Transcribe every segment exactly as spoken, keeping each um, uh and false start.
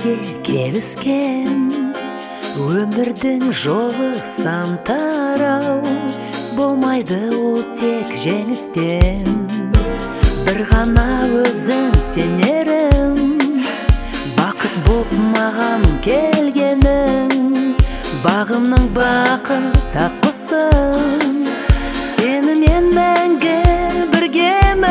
бізге келіскен. Өмірдің жолы сан тарау, болмайды ол тек жеңістен. Бір ғана өзің сенерім, бақыт боп маған келгенің. Бағымның бақыт аққусың, сенімен мәңгі біргемін.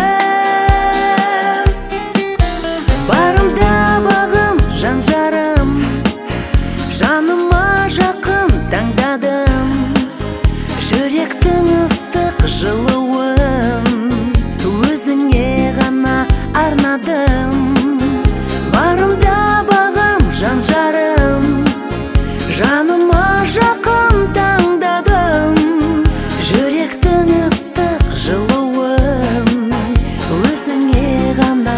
Барымда бағым, жан жарым, жаныма жақын таңдадым. Жүректің ыстық жылуын өзіңе ғана арнадым. Барымда бағым, жан жарым, жаныма жақын таңдадым. Жүректің ыстық жылуын өзіңе ғана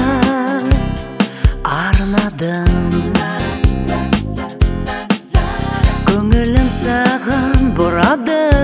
арнадым. Көңілім саған бұрады,